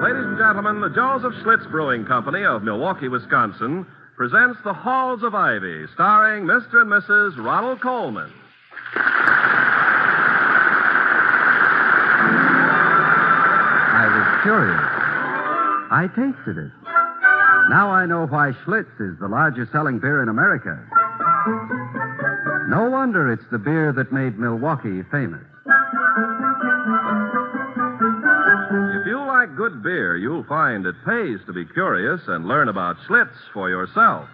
Ladies and gentlemen, the Joseph Schlitz Brewing Company of Milwaukee, Wisconsin, presents The Halls of Ivy, starring Mr. and Mrs. Ronald Coleman. I was curious. I tasted it. Now I know why Schlitz is the largest selling beer in America. No wonder it's the beer that made Milwaukee famous. If you like good beer, you'll find it pays to be curious and learn about Schlitz for yourself.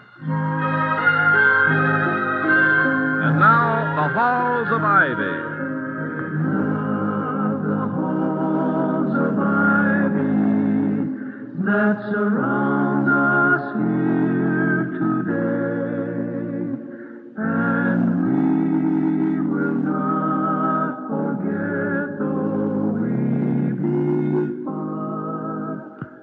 And now, The Halls of Ivy. The halls of ivy that surround us here today, and we will not forget though we be far,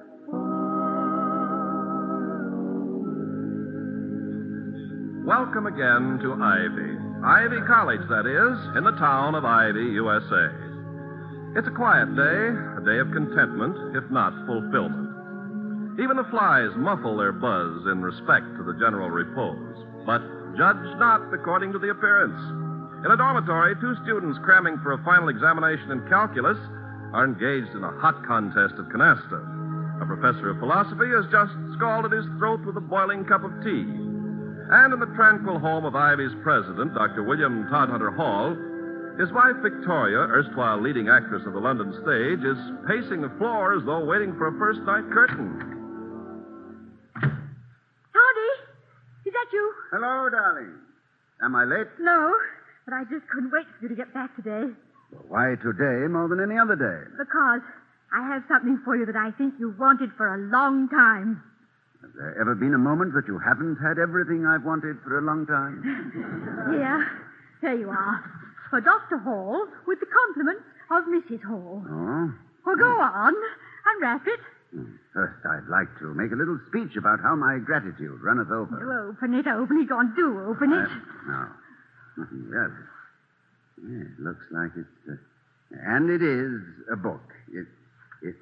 Welcome again to Ivy. Ivy College, that is, in the town of Ivy, USA. It's a quiet day, a day of contentment, if not fulfillment. Even the flies muffle their buzz in respect to the general repose. But judge not according to the appearance. In a dormitory, two students cramming for a final examination in calculus are engaged in a hot contest at canasta. A professor of philosophy has just scalded his throat with a boiling cup of tea. And in the tranquil home of Ivy's president, Dr. William Todhunter Hall, his wife Victoria, erstwhile leading actress of the London stage, is pacing the floor as though waiting for a first night curtain. Toddy, is that you? Hello, darling. Am I late? No, but I just couldn't wait for you to get back today. Why today more than any other day? Because I have something for you that I think you've wanted for a long time. Has there ever been a moment that you haven't had everything I've wanted for a long time? Here you are. For Dr. Hall, with the compliments of Mrs. Hall. Oh? Well, go on. Unwrap it. First, I'd like to make a little speech about how my gratitude runneth over. You open it. Go on, do open it. No. Yes. Yeah, it looks like it's... and it is a book. It's...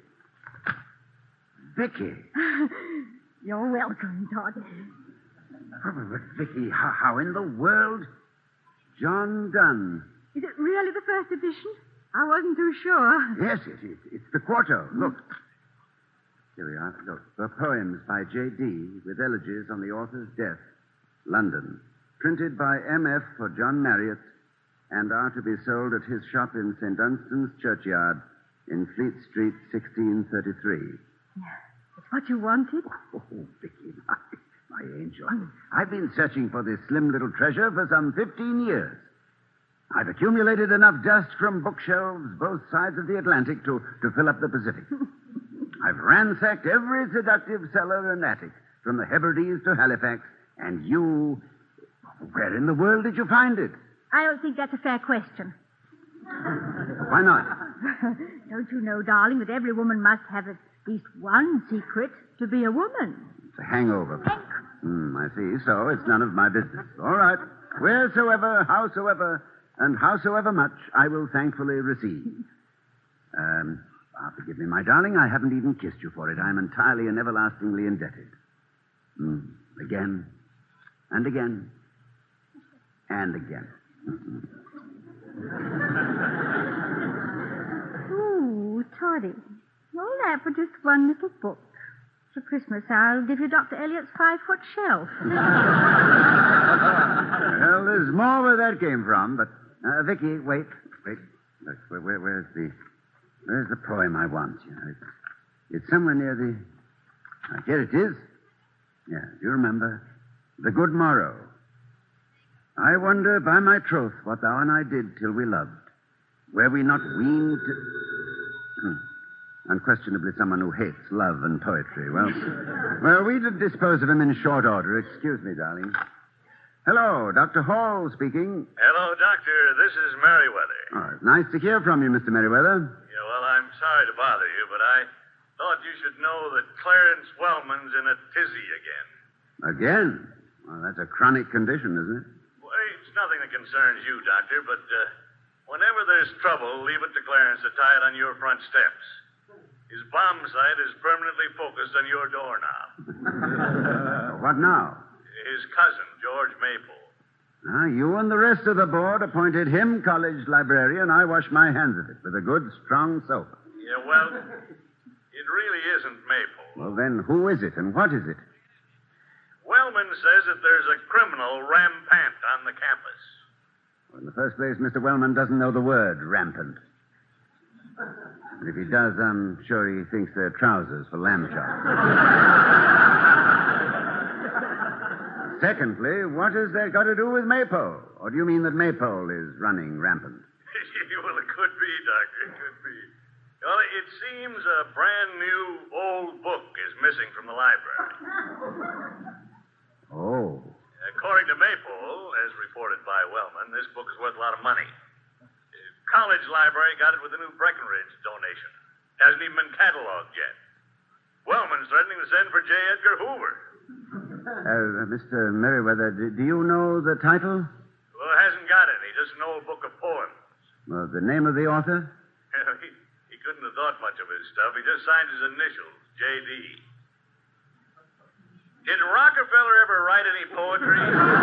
Vicky. You're welcome, Toddy. But, Vicky, how in the world... John Donne. Is it really the first edition? I wasn't too sure. Yes, it's the quarto. Look. Here we are. Look. The poems by J.D. with elegies on the author's death. London. Printed by M.F. for John Marriott and are to be sold at his shop in St. Dunstan's Churchyard in Fleet Street, 1633. It's what you wanted? Oh, Vicky, my angel. I've been searching for this slim little treasure for some 15 years. I've accumulated enough dust from bookshelves both sides of the Atlantic to fill up the Pacific. I've ransacked every seductive cellar and attic, from the Hebrides to Halifax, and you... Where in the world did you find it? I don't think that's a fair question. Why not? Don't you know, darling, that every woman must have at least one secret to be a woman? It's a hangover. I see. So it's none of my business. All right. Wheresoever, howsoever, and howsoever much I will thankfully receive. Forgive me, my darling. I haven't even kissed you for it. I'm entirely and everlastingly indebted. Again, and again, and again. Ooh, Toddy. All that for just one little book. For Christmas, I'll give you Dr. Eliot's 5-foot shelf. Well, there's more where that came from, but... Vicky, wait. Look, where's the poem I want? You know, it's somewhere near the... Here it is. Yeah, do you remember? The Good Morrow. I wonder by my troth what thou and I did till we loved. Were we not weaned to... Unquestionably someone who hates love and poetry. Well, we did dispose of him in short order. Excuse me, darling. Hello, Dr. Hall speaking. Hello, Doctor. This is Merriweather. Oh, nice to hear from you, Mr. Merriweather. Yeah, well, I'm sorry to bother you, but I thought you should know that Clarence Wellman's in a tizzy again. Again? Well, that's a chronic condition, isn't it? Well, it's nothing that concerns you, Doctor, but whenever there's trouble, leave it to Clarence to tie it on your front steps. His bomb sight is permanently focused on your doorknob. What now? His cousin, George Maple. You and the rest of the board appointed him college librarian. I wash my hands of it with a good, strong soap. Yeah, well, it really isn't Maple. Well, then, who is it and what is it? Wellman says that there's a criminal rampant on the campus. Well, in the first place, Mr. Wellman doesn't know the word rampant. And if he does, I'm sure he thinks they're trousers for lamb chops. Secondly, what has that got to do with Maypole? Or do you mean that Maypole is running rampant? Well, it could be, Doctor. It could be. Well, it seems a brand new old book is missing from the library. Oh. According to Maypole, as reported by Wellman, this book is worth a lot of money. College library got it with a new Breckenridge donation. Hasn't even been cataloged yet. Wellman's threatening to send for J. Edgar Hoover. Mr. Merriweather, do you know the title? Well, hasn't got any. Just an old book of poems. Well, the name of the author? He couldn't have thought much of his stuff. He just signed his initials, J.D. Did Rockefeller ever write any poetry?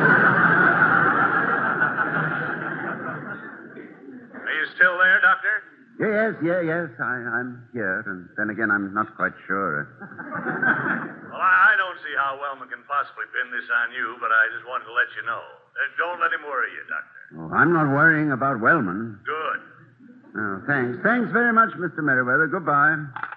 Are you still there, Doctor? Yes. I'm here. And then again, I'm not quite sure. Well, I don't see how Wellman can possibly pin this on you, but I just wanted to let you know. Don't let him worry you, Doctor. Oh, I'm not worrying about Wellman. Good. Oh, thanks. Thanks very much, Mr. Merriweather. Goodbye.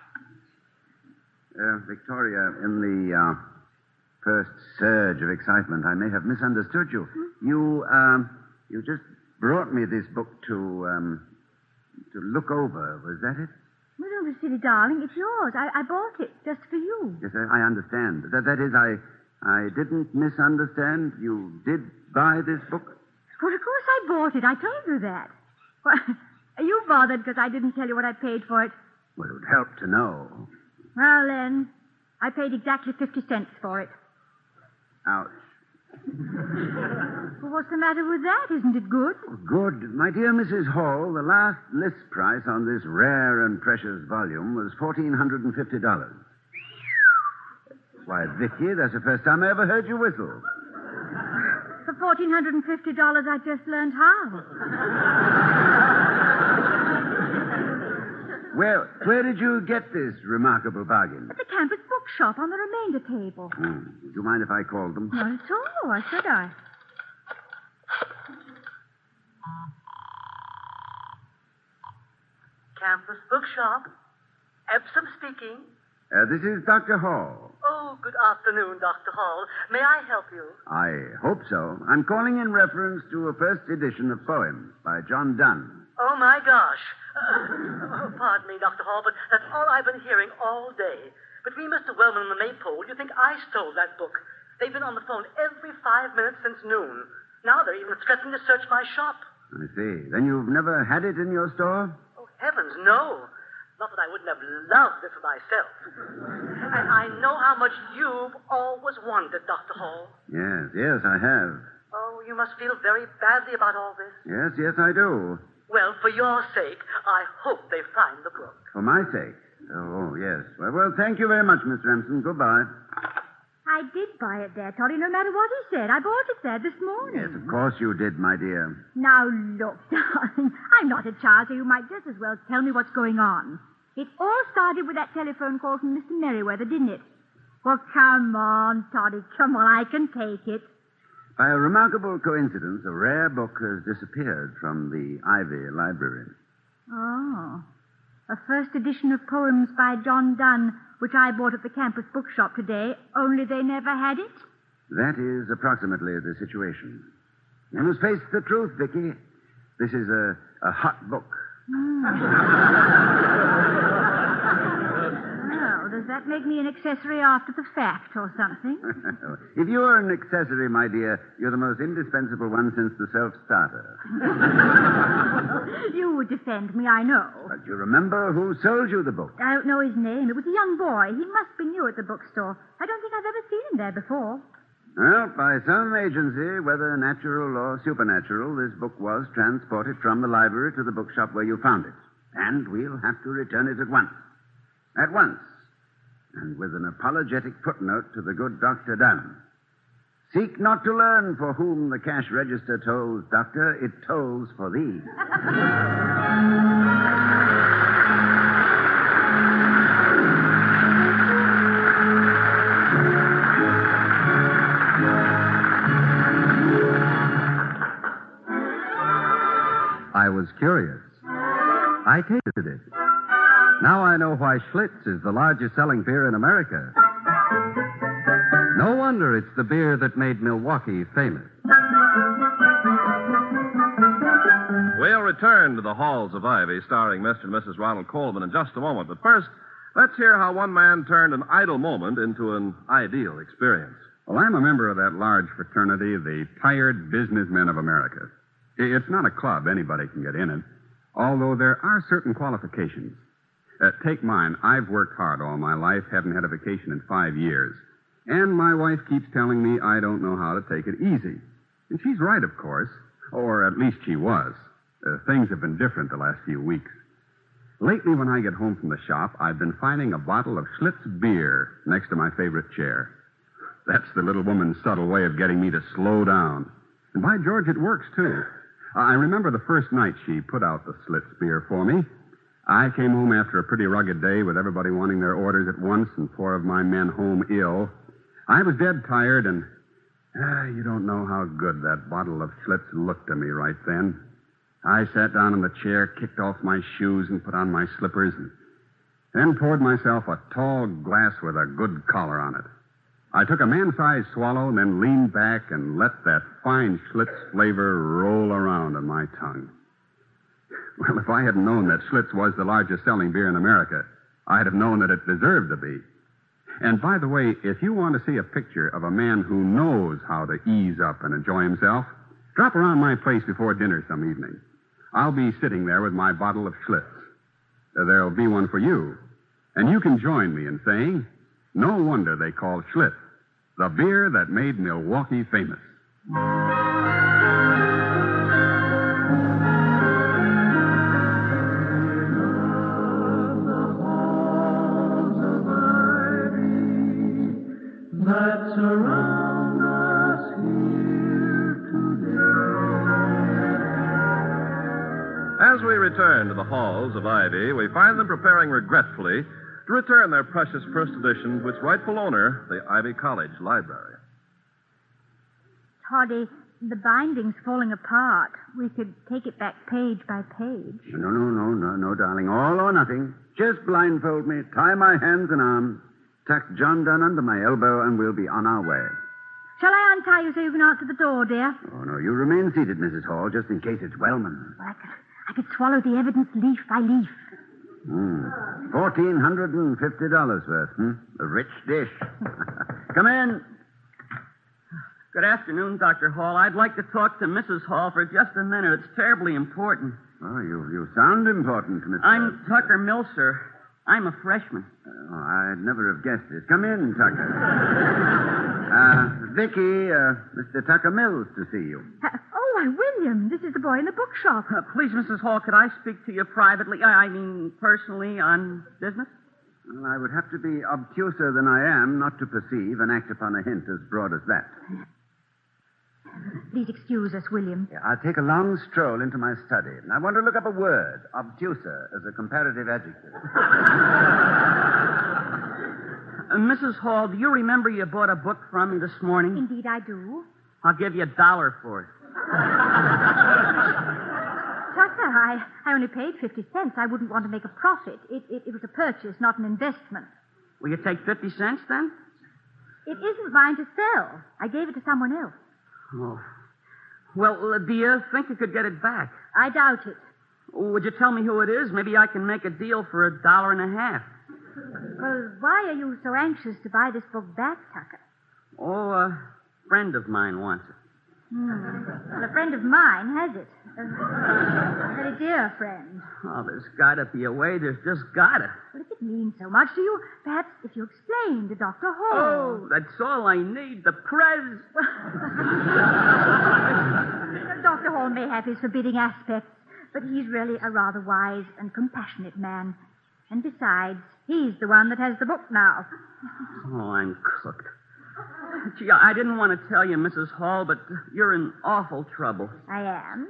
Victoria, in the first surge of excitement, I may have misunderstood you. You just brought me this book to look over. Was that it? Well, don't be silly, darling. It's yours. I bought it just for you. Yes, I understand. That is, I didn't misunderstand. You did buy this book? Well, of course I bought it. I told you that. Well, are you bothered because I didn't tell you what I paid for it? Well, it would help to know. Well, then, I paid exactly 50 cents for it. Ouch. Well, what's the matter with that? Isn't it good? Good. My dear Mrs. Hall, the last list price on this rare and precious volume was $1,450. Why, Vicky, that's the first time I ever heard you whistle. For $1,450, I just learned how. Well, where did you get this remarkable bargain? At the campus bookshop on the remainder table. Would you mind if I called them? Not at all. Why should I? Campus bookshop. Epsom speaking. This is Dr. Hall. Oh, good afternoon, Dr. Hall. May I help you? I hope so. I'm calling in reference to a first edition of poems by John Donne. Oh, my gosh. Pardon me, Dr. Hall, but that's all I've been hearing all day. Between Mr. Wellman and the Maypole, you think I stole that book. They've been on the phone every 5 minutes since noon. Now they're even threatening to search my shop. I see. Then you've never had it in your store? Oh, heavens, no. Not that I wouldn't have loved it for myself. And I know how much you've always wanted, Dr. Hall. Yes, I have. Oh, you must feel very badly about all this. Yes, I do. Well, for your sake, I hope they find the book. For my sake? Oh, yes. Well, thank you very much, Miss Remsen. Goodbye. I did buy it there, Toddy, no matter what he said. I bought it there this morning. Yes, of course you did, my dear. Now, look, darling, I'm not a child, so you might just as well tell me what's going on. It all started with that telephone call from Mr. Merriweather, didn't it? Well, come on, Toddy, come on, I can take it. By a remarkable coincidence, a rare book has disappeared from the Ivy Library. Oh. A first edition of poems by John Donne, which I bought at the campus bookshop today, only they never had it? That is approximately the situation. You must face the truth, Vicky. This is a hot book. Well, does that make me an accessory after the fact or something? If you're an accessory, my dear, you're the most indispensable one since the self-starter. You would defend me, I know. But you remember who sold you the book? I don't know his name. It was a young boy. He must be new at the bookstore. I don't think I've ever seen him there before. Well, by some agency, whether natural or supernatural, this book was transported from the library to the bookshop where you found it. And we'll have to return it at once. At once, and with an apologetic footnote to the good Dr. Dunn. Seek not to learn for whom the cash register tolls, Doctor. It tolls for thee. I was curious. I tasted it. Now I know why Schlitz is the largest selling beer in America. No wonder it's the beer that made Milwaukee famous. We'll return to the Halls of Ivy, starring Mr. and Mrs. Ronald Coleman, in just a moment. But first, let's hear how one man turned an idle moment into an ideal experience. Well, I'm a member of that large fraternity, the Tired Businessmen of America. It's not a club. Anybody can get in it, although there are certain qualifications. Take mine. I've worked hard all my life, haven't had a vacation in 5 years. And my wife keeps telling me I don't know how to take it easy. And she's right, of course. Or at least she was. Things have been different the last few weeks. Lately, when I get home from the shop, I've been finding a bottle of Schlitz beer next to my favorite chair. That's the little woman's subtle way of getting me to slow down. And by George, it works, too. I remember the first night she put out the Schlitz beer for me. I came home after a pretty rugged day with everybody wanting their orders at once and 4 of my men home ill. I was dead tired, and you don't know how good that bottle of Schlitz looked to me right then. I sat down in the chair, kicked off my shoes, and put on my slippers, and then poured myself a tall glass with a good collar on it. I took a man-sized swallow and then leaned back and let that fine Schlitz flavor roll around on my tongue. Well, if I hadn't known that Schlitz was the largest selling beer in America, I'd have known that it deserved to be. And by the way, if you want to see a picture of a man who knows how to ease up and enjoy himself, drop around my place before dinner some evening. I'll be sitting there with my bottle of Schlitz. There'll be one for you. And you can join me in saying, no wonder they call Schlitz the beer that made Milwaukee famous. That surround us here today. As we return to the Halls of Ivy, we find them preparing regretfully to return their precious first edition to its rightful owner, the Ivy College Library. Toddy, the binding's falling apart. We could take it back page by page. No, darling. All or nothing. Just blindfold me, tie my hands and arms, tuck John Dunn under my elbow, and we'll be on our way. Shall I untie you so you can answer the door, dear? Oh, no, you remain seated, Mrs. Hall, just in case it's Wellman. Well, I could swallow the evidence leaf by leaf. $1,450 worth, A rich dish. Come in. Good afternoon, Dr. Hall. I'd like to talk to Mrs. Hall for just a minute. It's terribly important. Oh, you sound important, Mr. I'm Tucker Milser. I'm a freshman. Oh, I'd never have guessed it. Come in, Tucker. Vicky, Mr. Tucker Mills to see you. Why, William, this is the boy in the bookshop. Please, Mrs. Hall, could I speak to you privately? I mean, personally, on business? Well, I would have to be obtuser than I am not to perceive and act upon a hint as broad as that. Please excuse us, William. Yeah, I'll take a long stroll into my study. I want to look up a word, obtuser, as a comparative adjective. Mrs. Hall, do you remember you bought a book from me this morning? Indeed, I do. I'll give you $1 for it. Tucker, I only paid 50 cents. I wouldn't want to make a profit. It was a purchase, not an investment. Will you take 50 cents then? It isn't mine to sell. I gave it to someone else. Oh. Well, do you think you could get it back? I doubt it. Would you tell me who it is? Maybe I can make a deal for $1.50. Well, why are you so anxious to buy this book back, Tucker? Oh, a friend of mine wants it. Well, a friend of mine has it. A very dear friend. Oh, there's got to be a way. There's just got to. Well, if it means so much to you, perhaps if you explain to Dr. Hall. Oh, that's all I need. The prez. Dr. Hall may have his forbidding aspects, but he's really a rather wise and compassionate man. And besides, he's the one that has the book now. Oh, I'm cooked. Gee, I didn't want to tell you, Mrs. Hall, but you're in awful trouble. I am.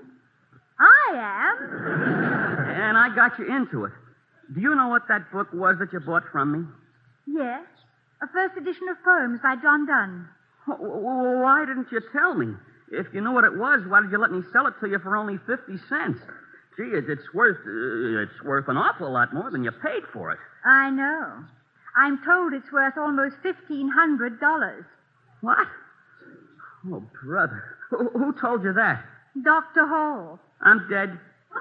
And I got you into it. Do you know what that book was that you bought from me? Yes. A first edition of poems by John Donne. Why didn't you tell me? If you knew what it was, why did you let me sell it to you for only 50 cents? Gee, it's worth an awful lot more than you paid for it. I know. I'm told it's worth almost $1,500. What? Oh, brother. Who told you that? Dr. Hall. I'm dead.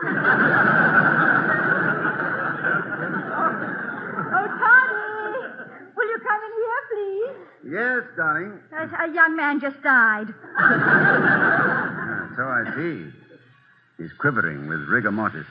Oh, Toddy! Will you come in here, please? Yes, darling. A young man just died. So I see. He's quivering with rigor mortis.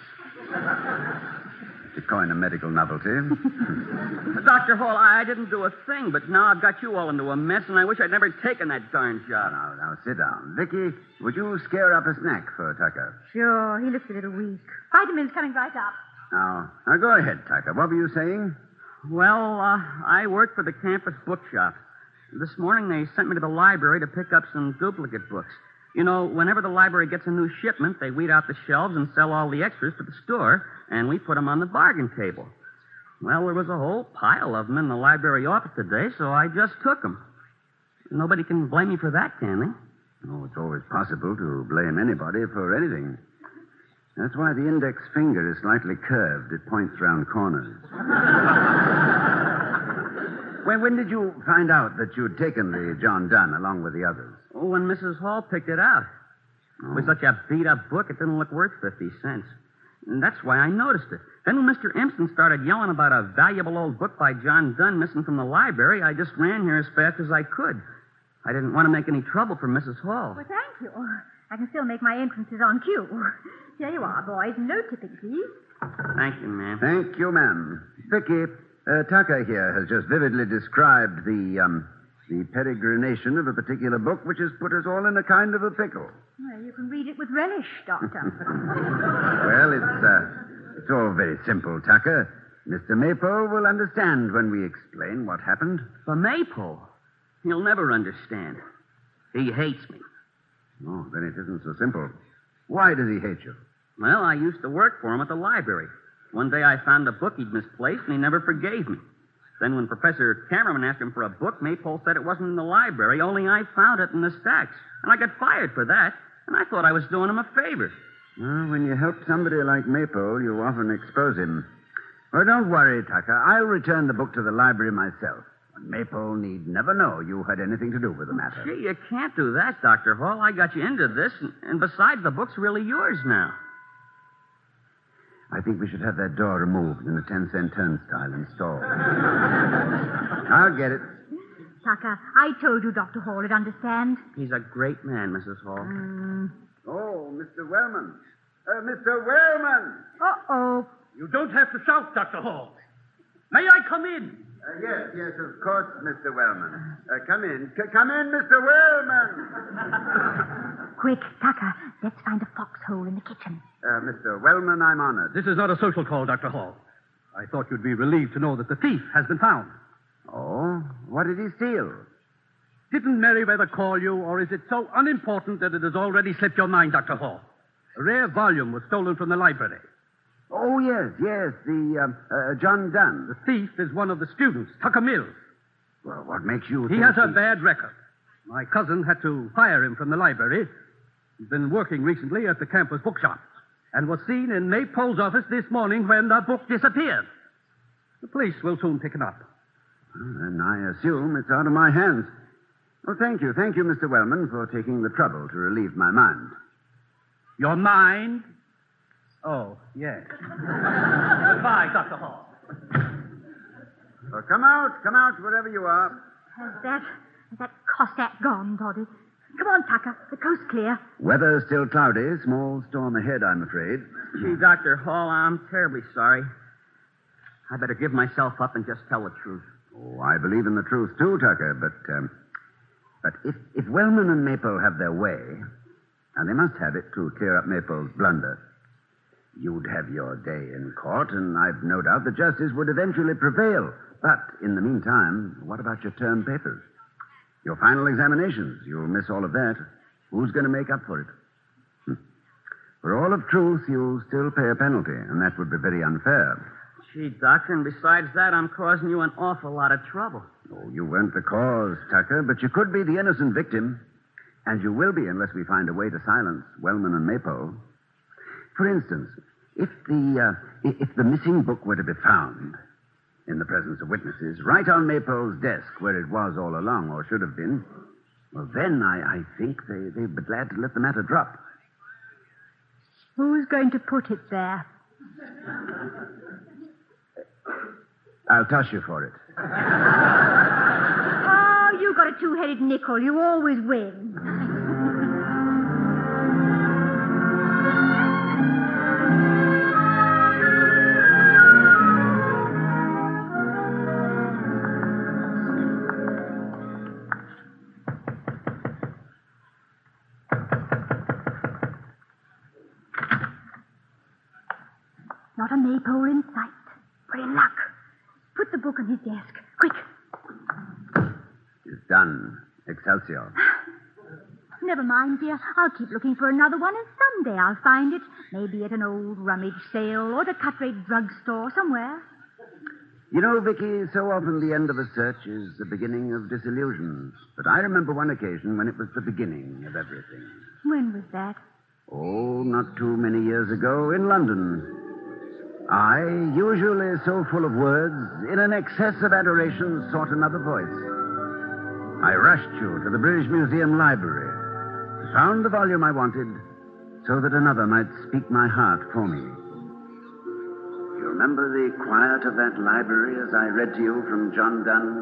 To coin a medical novelty. Dr. Hall, I didn't do a thing, but now I've got you all into a mess, and I wish I'd never taken that darn job. Now, sit down. Vicky, would you scare up a snack for Tucker? Sure, he looks a little weak. Vitamins coming right up. Now, go ahead, Tucker. What were you saying? Well, I work for the campus bookshop. This morning they sent me to the library to pick up some duplicate books. You know, whenever the library gets a new shipment, they weed out the shelves and sell all the extras to the store, and we put them on the bargain table. Well, there was a whole pile of them in the library office today, so I just took them. Nobody can blame me for that, can they? Oh, it's always possible to blame anybody for anything. That's why the index finger is slightly curved. It points round corners. When did you find out that you'd taken the John Donne along with the others? When Mrs. Hall picked it out. It was such a beat-up book, it didn't look worth 50 cents. And that's why I noticed it. Then when Mr. Empson started yelling about a valuable old book by John Donne missing from the library, I just ran here as fast as I could. I didn't want to make any trouble for Mrs. Hall. Well, thank you. I can still make my entrances on cue. Here you are, boys. No tipping, please. Thank you, ma'am. Thank you, ma'am. Vicky, Tucker here has just vividly described the peregrination of a particular book which has put us all in a kind of a pickle. Well, you can read it with relish, Doctor. Well, it's all very simple, Tucker. Mr. Maypole will understand when we explain what happened. For Maypole? He'll never understand. He hates me. Oh, then it isn't so simple. Why does he hate you? Well, I used to work for him at the library. One day I found a book he'd misplaced, and he never forgave me. Then when Professor Cameron asked him for a book, Maypole said it wasn't in the library, only I found it in the stacks. And I got fired for that, and I thought I was doing him a favor. Well, when you help somebody like Maypole, you often expose him. Well, don't worry, Tucker. I'll return the book to the library myself. Maypole need never know you had anything to do with the matter. Gee, you can't do that, Dr. Hall. I got you into this, and besides, the book's really yours now. I think we should have that door removed and a 10-cent turnstile installed. I'll get it. Tucker, I told you Dr. Hall would understand. He's a great man, Mrs. Hall. Oh, Mr. Wellman. Mr. Wellman! Uh-oh. You don't have to shout, Dr. Hall. May I come in? Yes, of course, Mr. Wellman. Come in. Come in, Mr. Wellman! Quick, Tucker, let's find a foxhole in the kitchen. Mr. Wellman, I'm honored. This is not a social call, Dr. Hall. I thought you'd be relieved to know that the thief has been found. Oh? What did he steal? Didn't Meriwether call you, or is it so unimportant that it has already slipped your mind, Dr. Hall? A rare volume was stolen from the library. Oh, yes, the John Donne. The thief is one of the students, Tucker Mills. Well, what makes you He think has a bad record. My cousin had to fire him from the library. He's been working recently at the campus bookshop and was seen in Maypole's office this morning when the book disappeared. The police will soon pick him up. Well, then I assume it's out of my hands. Oh, thank you, Mr. Wellman, for taking the trouble to relieve my mind. Your mind? Oh, yes. Goodbye, Dr. Hall. Well, come out, wherever you are. Has that Cossack gone, Toddy? Come on, Tucker. The coast's clear. Weather still cloudy. Small storm ahead, I'm afraid. Gee, Dr. Hall, I'm terribly sorry. I better give myself up and just tell the truth. Oh, I believe in the truth, too, Tucker, but if Wellman and Maypole have their way, and they must have it to clear up Maypole's blunder, You'd have your day in court, and I've no doubt that justice would eventually prevail. But in the meantime, what about your term papers? Your final examinations? You'll miss all of that. Who's going to make up for it? For all of truth, you'll still pay a penalty, and that would be very unfair. Gee, Doctor, and besides that, I'm causing you an awful lot of trouble. Oh, you weren't the cause, Tucker, but you could be the innocent victim. And you will be unless we find a way to silence Wellman and Maypole. For instance, if the missing book were to be found in the presence of witnesses, right on Maypole's desk where it was all along, or should have been, well, then I think they'd be glad to let the matter drop. Who's going to put it there? I'll toss you for it. Oh, you got a two-headed nickel. You always win. Not a maypole in sight. We're in luck. Put the book on his desk. Quick. It's done. Excelsior. Never mind, dear. I'll keep looking for another one, and someday I'll find it. Maybe at an old rummage sale or at a cut-rate drugstore somewhere. You know, Vicky, so often the end of a search is the beginning of disillusion. But I remember one occasion when it was the beginning of everything. When was that? Oh, not too many years ago in London. I, usually so full of words, in an excess of adoration, sought another voice. I rushed you to the British Museum library, found the volume I wanted, so that another might speak my heart for me. You remember the quiet of that library as I read to you from John Donne?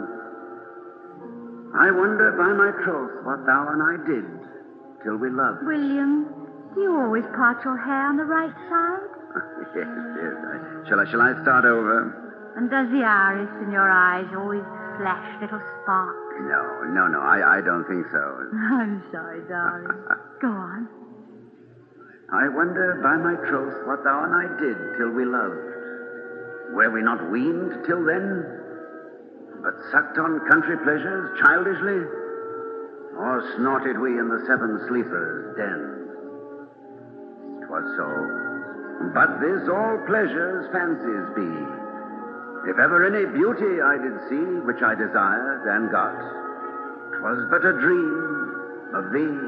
I wonder by my troth what thou and I did till we loved. William, do you always part your hair on the right side? Yes. Shall I start over? And does the iris in your eyes always flash little sparks? No. I don't think so. I'm sorry, darling. Go on. I wonder by my troth what thou and I did till we loved. Were we not weaned till then, but sucked on country pleasures childishly? Or snorted we in the seven sleepers' den? 'Twas so. But this all pleasures fancies be. If ever any beauty I did see, which I desired and got, 'twas but a dream of thee.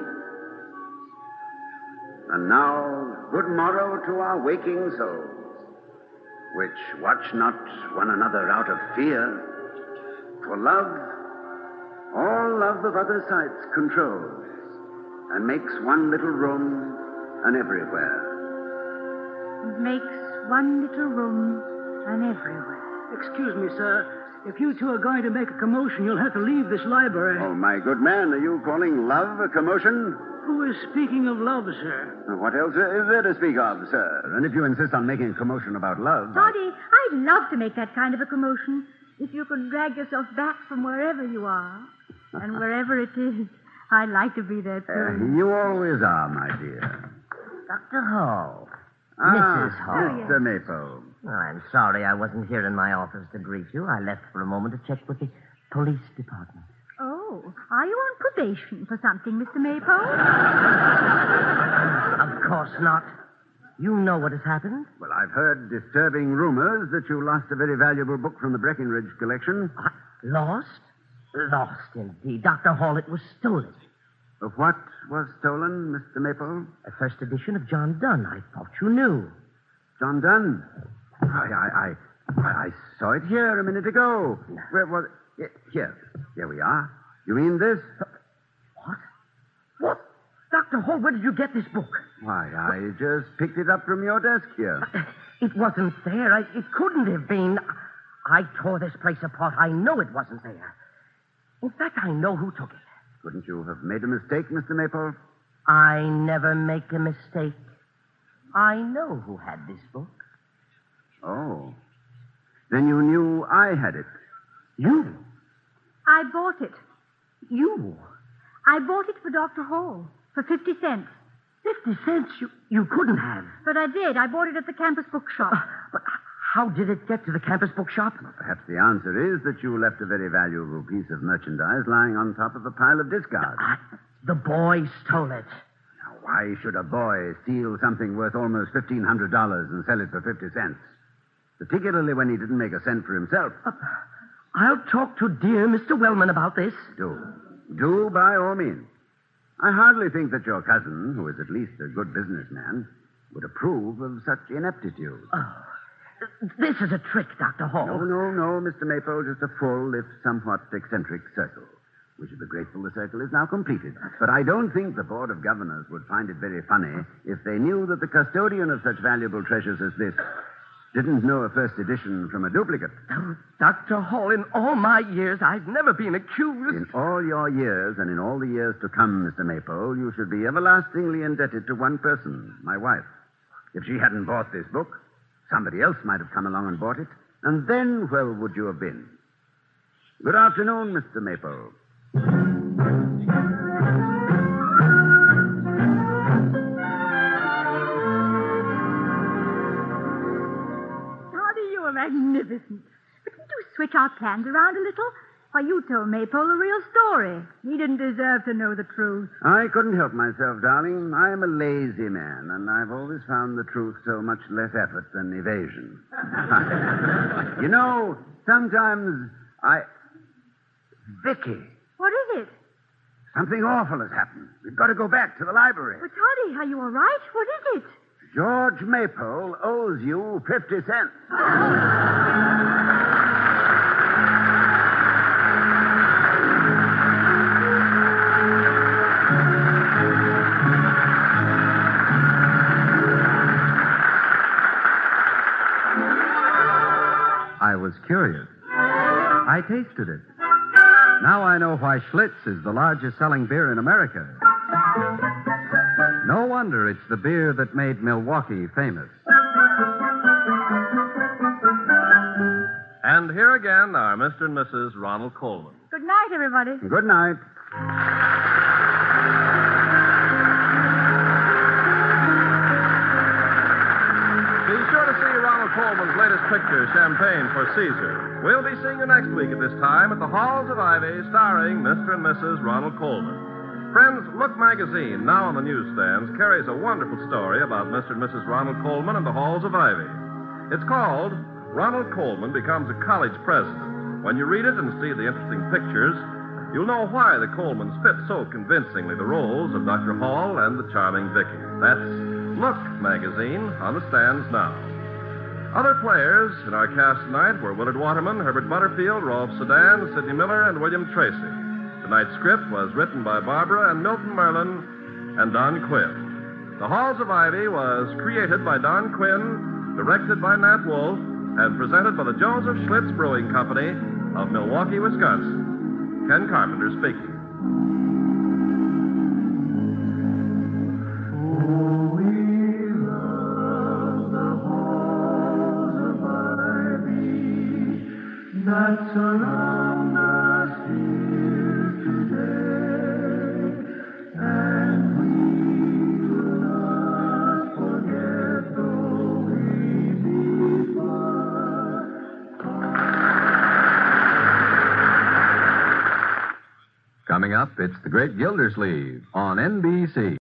And now, good morrow to our waking souls, which watch not one another out of fear. For love, all love of other sights controls, and makes one little room an everywhere. It makes one little room and everywhere. Excuse me, sir. If you two are going to make a commotion, you'll have to leave this library. Oh, my good man, are you calling love a commotion? Who is speaking of love, sir? What else is there to speak of, sir? And if you insist on making a commotion about love... Toddy, I'd love to make that kind of a commotion if you could drag yourself back from wherever you are. And wherever it is, I'd like to be there, too. You always are, my dear. Dr. Hall. Mrs. Hall. Mr. Maypole. Well, I'm sorry I wasn't here in my office to greet you. I left for a moment to check with the police department. Oh, are you on probation for something, Mr. Maypole? Of course not. You know what has happened? Well, I've heard disturbing rumors that you lost a very valuable book from the Breckenridge collection. Lost? Lost, indeed. Dr. Hall, it was stolen. What was stolen, Mr. Maypole? A first edition of John Donne. I thought you knew. John Donne? I saw it here a minute ago. Where was it? Here we are. You mean this? What? Dr. Hall, where did you get this book? Why, I just picked it up from your desk here. It wasn't there. It couldn't have been. I tore this place apart. I know it wasn't there. In fact, I know who took it. Couldn't you have made a mistake, Mr. Maypole? I never make a mistake. I know who had this book. Oh. Then you knew I had it. You? I bought it. You? I bought it for Dr. Hall for 50 cents. 50 cents? You couldn't have. But I did. I bought it at the campus bookshop. But how did it get to the campus bookshop? Perhaps the answer is that you left a very valuable piece of merchandise lying on top of a pile of discards. The boy stole it. Now, why should a boy steal something worth almost $1,500 and sell it for 50 cents? Particularly when he didn't make a cent for himself. I'll talk to dear Mr. Wellman about this. Do by all means. I hardly think that your cousin, who is at least a good businessman, would approve of such ineptitude. This is a trick, Dr. Hall. No, Mr. Maple. Just a full, if somewhat eccentric circle. We should be grateful the circle is now completed. But I don't think the Board of Governors would find it very funny if they knew that the custodian of such valuable treasures as this didn't know a first edition from a duplicate. Oh, Dr. Hall, in all my years, I've never been accused. In all your years, and in all the years to come, Mr. Maple, you should be everlastingly indebted to one person, my wife. If she hadn't bought this book, somebody else might have come along and bought it. And then where would you have been? Good afternoon, Mr. Maple. Magnificent. But didn't you switch our plans around a little? Why, you told Maypole the real story. He didn't deserve to know the truth. I couldn't help myself, darling. I'm a lazy man, and I've always found the truth so much less effort than evasion. You know, sometimes Vicky. What is it? Something awful has happened. We've got to go back to the library. But, Toddy, are you all right? What is it? George Maypole owes you 50 cents. I was curious. I tasted it. Now I know why Schlitz is the largest selling beer in America. No wonder it's the beer that made Milwaukee famous. And here again are Mr. and Mrs. Ronald Coleman. Good night, everybody. Good night. Be sure to see Ronald Coleman's latest picture, Champagne for Caesar. We'll be seeing you next week at this time at the Halls of Ivy, starring Mr. and Mrs. Ronald Coleman. Friends, Look magazine, now on the newsstands, carries a wonderful story about Mr. and Mrs. Ronald Coleman and the Halls of Ivy. It's called Ronald Coleman Becomes a College President. When you read it and see the interesting pictures, you'll know why the Colemans fit so convincingly the roles of Dr. Hall and the charming Vicky. That's Look magazine on the stands now. Other players in our cast tonight were Willard Waterman, Herbert Butterfield, Rolf Sedan, Sidney Miller, and William Tracy. Tonight's script was written by Barbara and Milton Merlin and Don Quinn. The Halls of Ivy was created by Don Quinn, directed by Nat Wolf, and presented by the Joseph Schlitz Brewing Company of Milwaukee, Wisconsin. Ken Carpenter speaking. That surround us here today, and we will not forget though we be far. Coming up, it's The Great Gildersleeve on NBC.